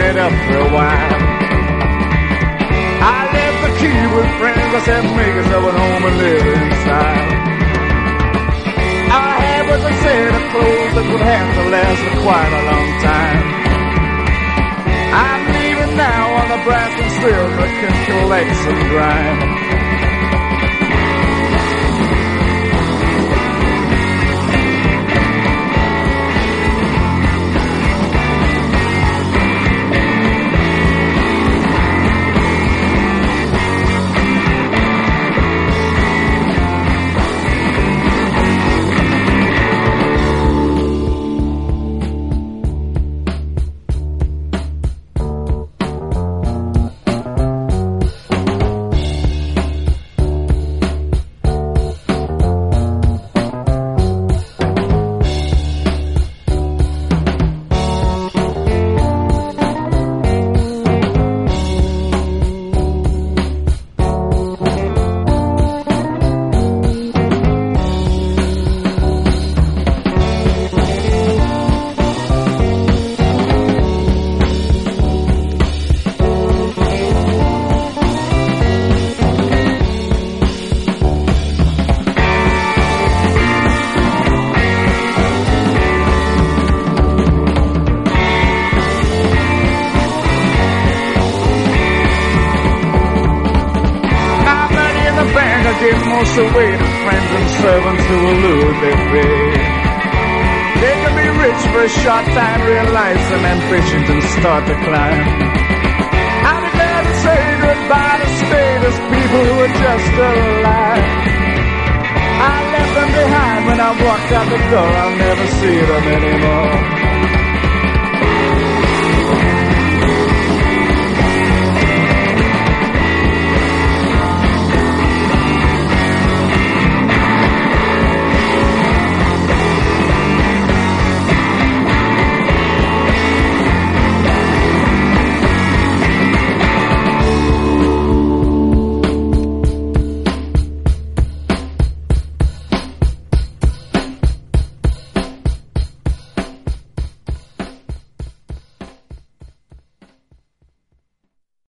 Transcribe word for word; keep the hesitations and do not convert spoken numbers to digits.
it up for a while. I left the key with friends. I said, make yourself at home and live inside. I had was a set of clothes that would have to last for quite a long time. I'm leaving now on the Nebraska strip that can collect some grime. Most away to friends and servants who will lure their pay. They can be rich for a short time, realize some ambitions and start to climb. I'm glad to say goodbye to status people who are just alive. I left them behind when I walked out the door. I'll never see them anymore.